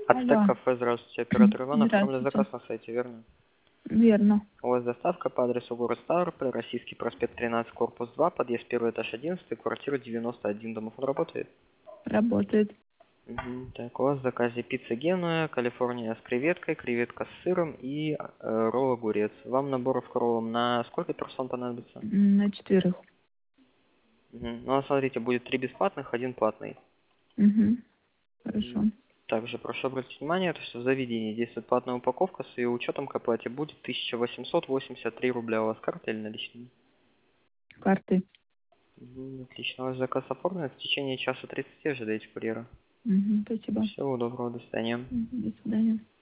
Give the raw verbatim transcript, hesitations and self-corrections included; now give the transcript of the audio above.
Ацтек Алло. кафе, здравствуйте. Оператор Иван оформил Здравствуйте. заказ на сайте, верно? Верно. У вас доставка по адресу город Ставрополь, Российский проспект тринадцать, корпус два, подъезд первый этаж одиннадцать, квартира девяносто один. Домофон работает? Работает. Угу. Так, у вас в заказе пицца Генуя, Калифорния с креветкой, креветка с сыром и э, ролл огурец. Вам наборов к роллам на сколько персон понадобится? М, На четверых. Угу. Ну, смотрите, будет три бесплатных, один платный. Угу. Хорошо. М, Также прошу обратить внимание, то, что в заведении действует платная упаковка, с ее учетом к оплате будет тысяча восемьсот восемьдесят три рубля. У вас карта или наличные? Карты. Мгм, отлично. Ваш заказ оформлен. В течение часа тридцати ожидайте курьера. Угу. Спасибо. Всего доброго, до свидания. Мгм. До свидания.